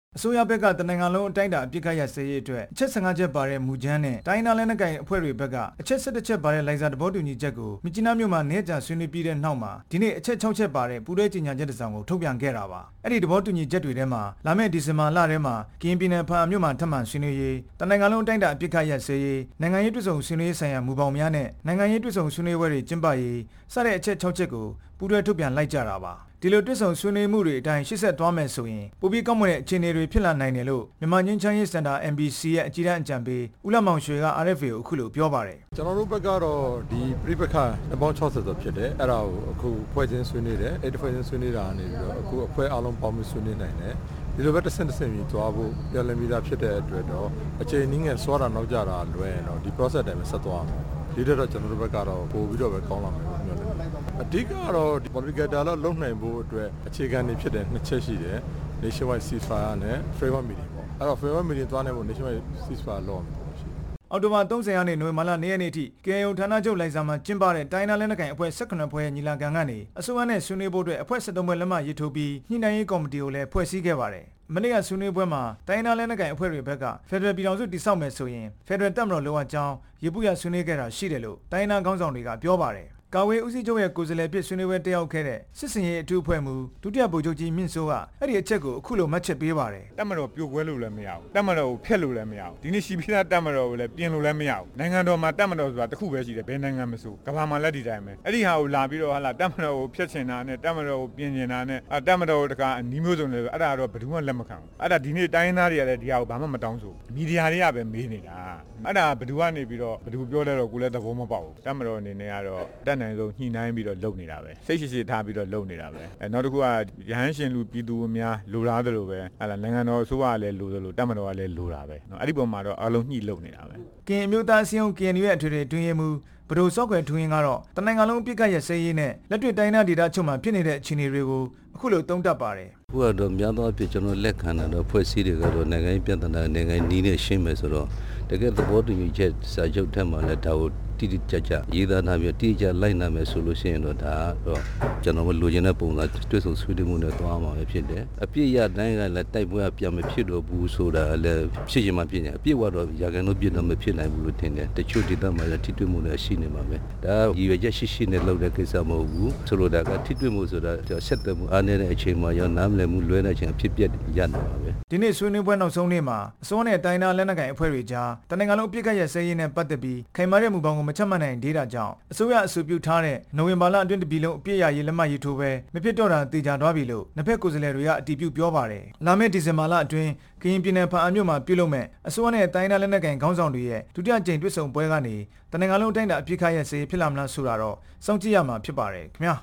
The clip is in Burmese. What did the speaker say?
အစိုးရဘက်ကတနိုင်ငံလုံးအတိုင်းအတာအပြစ်ခတ်ရစရေးအတွက်အချက်15ချက်ပါတဲ့မူကြမ်းနဲ့တိုင်းဒေသလက်နက်ကိုင်အဖွဲ့တွေဘက်ကအချက်17ချက်ပါတဲ့လိုင်ဇာသဘောတူညီချက်ကိုမြစ်ကြီးနားမြို့မှာနေ့ကြာဆွေးနွေးပြီးတဲ့နောက်မှာဒီနေ့အချက်6ချက်ပါတဲ့ပူးတွဲကြေညာချက်တစ်စောင်ကိုထုတ်ပြန်ခဲ့တာပါအဲ့ဒီသဘောတူညီချက်တွေထဲမှာလာမယ့်ဒီဇင်ဘာလထဲမှာကရင်ပြည်နယ်ဖားမြို့မှာထပ်မံဆွေးနွေးရေးတနိုင်ငံလုံးအတိုင်းအတာအပြစ်ခတ်ရစရေးနိုင်ငံရေးတွဲဆုံဆွေးနွေးဆိုင်ရာမူပေါင်းများနဲ့နိုင်ငံရေးတွဲဆုံဆွေးနွေးပွဲတွေကျင်းပရေးစတဲ့အချက်6ချက်ကိုပူးတွဲထုတ်ပြန်လိုက်ကြတာပါဒီလိုတွဲဆုံဆွေးနွေးမှုတွေအတိုင်းရှေ့ဆက်သွားမယ်ဆိုရင်ပိုပြီးကောင်းမွန်တဲ့အခြေအနေတွေဖြစ်လာနိုင်တယ်လို့မြန်မာငြိမ်းချမ်းရေးစင်တာ MBC ရဲ့အကြီးတန်းအကြံပေးဦးလမောင်ရွှေက RFA ကိုအခုလိုပြောပါတယ်ကျွန်တော်တို့ဘက်ကတော့ဒီပြိပခါပေါင်း60ဆိုဖြစ်တယ်အဲ့ဒါကိုအခုဖွဲ့ချင်းဆွေးနွေးတယ်အဲ့ဒီဖွဲ့ချင်းဆွေးနွေးတာနေပြီးတော့အခုအဖွဲ့အားလုံးပေါင်းပြီးဆွေးနွေးနိုင်တယ်ဒီလိုပဲတစ်ဆင့်တစ်ဆင့်ပြီးသွားဖို့ပြန်လည်ပြီးသားဖြစ်တဲ့အတွက်တော့အချိန်နည်းငယ်စွာတာနောက်ကြတာလွယ်ရင်တော့ဒီ process တိုင်းပဲဆက်သွားမှာဒီတော့ကျွန်တော်တို့ဘက်ကတော့ပို့ပြီးတော့ပဲကောင်းလာမယ်လို့ပြောတယ်အဓိကတော့ဒီ political dialogue လုပ်နိုင်ဖို့အတွက်အခြေခံတွေဖြစ်တဲ့နှစ်ချက်ရှိတယ် nationwide ceasefire နဲ့ framework meeting ပေါ့အဲ့တော့ framework meeting သွားနေဖို့ nationwide ceasefire လုပ်ရမယ်ရှိတယ်အောက်တိုဘာ30ရက်နေ့နိုဝင်ဘာလ2ရက်နေ့ထိKNUဌာနချုပ်လိုင်ဇာမှာကျင်းပတဲ့တိုင်းဒေသလက်နက်ကိုင်အဖွဲ့18ဖွဲ့ရဲ့ညီလာခံကနေအစိုးရနဲ့ဆွေးနွေးဖို့အတွက်အဖွဲ့73ဖွဲ့လက်မှတ်ရေးထိုးပြီးညှိနှိုင်းရေးကော်မတီကိုလည်းဖွဲ့စည်းခဲ့ပါတယ်မနေ့ကဆွေးနွေးပွဲမှာတိုင်းဒေသလက်နက်ကိုင်အဖွဲ့တွေဘက်ကဖက်ဒရယ်ပြည်ထောင်စုတည်ဆောက်မယ်ဆိုရင်ဖက်ဒရယ်တပ်မတော်လိုအပ်ကြောင်းရေပူရဆွေးနွေးခဲ့တာရှိတယ်လို့တိုင်းဒေသခေါင်းဆောင်တွေကပြောပါတယ်ကာဝေးဦးစီးချုပ်ရဲ့ကိုယ်စားလှယ်ဖြစ်ဆွေးနွေးပွဲတက်ရောက်ခဲ့တဲ့စစ်စင်ရေးအထူးအဖွဲ့မှူးဒုတိယဗိုလ်ချုပ်ကြီးမြင့်စိုးကအဲ့ဒီအချက်ကိုအခုလိုမှတ်ချက်ပေးပါတယ်တပ်မတော်ပြိုကွဲလို့လည်းမရဘူးတပ်မတော်ကိုဖျက်လို့လည်းမရဘူးဒီနေ့ရှိပြီးသားတပ်မတော်ကိုလည်းပြင်လို့လည်းမရဘူးနိုင်ငံတော်မှာတပ်မတော်ဆိုတာတစ်ခုပဲရှိတယ်ဘယ်နိုင်ငံမဆိုကမ္ဘာမှာလက်ဒီတိုင်းပဲအဲ့ဒီဟာကိုလာပြီးတော့ဟာလာတပ်မတော်ကိုဖျက်ချင်တာနဲ့တပ်မတော်ကိုပြင်ချင်တာနဲ့တပ်မတော်တကာအနီးမျိုးစုံလည်းအဲ့ဒါတော့ဘယ်သူမှလက်မခံဘူးအဲ့ဒါဒီနေ့တိုင်းသားတွေကလည်းဒီဟာကိုဘာမှမတောင်းဆိုမီဒီယာတွေကပဲမေးနေတာအဲ့ဒါဘယ်သူကနေပြီးတော့ဘယ်သူပြောလဲတော့ကိုလည်းသဘောမပေါက်ဘူးတပ်မတော်အနေနဲ့ကတော့တက်နိုင်ဆုံးညှိနှိုင်းပြီးတော့လုပ်နေတာပဲစိတ်ရှိထားပြီးတော့လုပ်နေတာပဲနောက်တစ်ခုကရဟန်းရှင်လူပြည်သူများလိုလားတယ်လို့ပဲဟာလာနိုင်ငံတော်အစိုးရကလည်းလိုတယ်လို့တပ်မတော်ကလည်းလိုတာပဲအဲ့ဒီပုံမှာတော့အလုံးညှိလုပ်နေတာပဲကရင်အမျိုးသားအစည်းအရုံး KNU ရဲ့အထွေထွေတွင်ရမှုဘဒိုစော့ကွယ်ထွင်းရင်ကတော့တနိုင်ငံလုံးအပြစ်ခတ်ရစရေးနဲ့လက်တွေ့တိုင်းဒေသချုပ်မှာဖြစ်နေတဲ့အခြေအနေတွေကိုအခုလိုသုံးသပ်ပါတယ်ခုကတော့များသောအားဖြင့်ကျွန်တော်လက်ခံတာတော့ဖွဲ့စည်းတွေကတော့နိုင်ငံရေးပြည်ထနာနိုင်ငံနီးနဲ့ရှင်းမယ်ဆိုတော့တကယ်သဘောတူညီချက်စာချုပ်ထက်မှလည်းဒါကိုတိတိကျကျရေးသားထားပြီးတိကျလိုက်နာမယ်ဆိုလို့ရှိရင်တော့ဒါတော့ကျွန်တော်လိုချင်တဲ့ပုံစံတွေ့ဆုံဆွေးနွေးမှုနဲ့သွားမှာပဲဖြစ်တယ်အပြည့်ရတိုင်းကလည်းတိုက်ပွဲပြန်မဖြစ်တော့ဘူးဆိုတာလည်းဖြစ်ရင်မှဖြစ်နေအပြည့်ကတော့ရာခိုင်နှုန်းပြည့်တော့မဖြစ်နိုင်ဘူးလို့ထင်တယ်တချို့ဒေသမှာလည်းထိတွေ့မှုလည်းရှိနေမှာပဲဒါရည်ရွယ်ချက်ရှိနဲ့လုပ်တဲ့ကိစ္စမဟုတ်ဘူးဆိုလိုတာကထိတွေ့မှုဆိုတာဆက်သွယ်မှုအားနည်းတဲ့အချိန်မှာရောနားမလည်မှုလွဲတဲ့အချိန်အဖြစ်ပြက်ရနေမှာပဲဒီနေ့ဆွေးနွေးပွဲနောက်ဆုံးနေ့မှာအစိုးရနဲ့တိုင်းဒေသလက်နက်ကိုင်အဖွဲ့တွေကြားတနိုင်ငံလုံးအပြစ်ခတ်ရစရေးနဲ့ပတ်သက်ပြီးခိုင်မာတဲ့မူပေါင်းကိုမချမှတ်နိုင်သေးတာကြောင့်အစိုးရအဆိုပြုထားတဲ့နိုဝင်ဘာလအတွင်းတပြည်လုံးအပြစ်ရရေးလက်မှတ်ရေးထိုးပဲမဖြစ်တော့တာသိကြသွားပြီလို့နှစ်ဖက်ကိုယ်စားလှယ်တွေကအတည်ပြုပြောပါတယ်လာမယ့်ဒီဇင်ဘာလအတွင်းကရင်ပြည်နယ်ဖားမြို့မှာပြုလုပ်မဲ့အစိုးရနဲ့တိုင်းဒေသလက်နက်ကိုင်ခေါင်းဆောင်တွေရဲ့ဒုတိယကြိမ်တွေ့ဆုံပွဲကနေတနိုင်ငံလုံးအတိုင်းအတာအပြစ်ခတ်ရစရေးဖြစ်လာမလားဆိုတာတော့စောင့်ကြည့်ရမှာဖြစ်ပါတယ်ခင်ဗျာ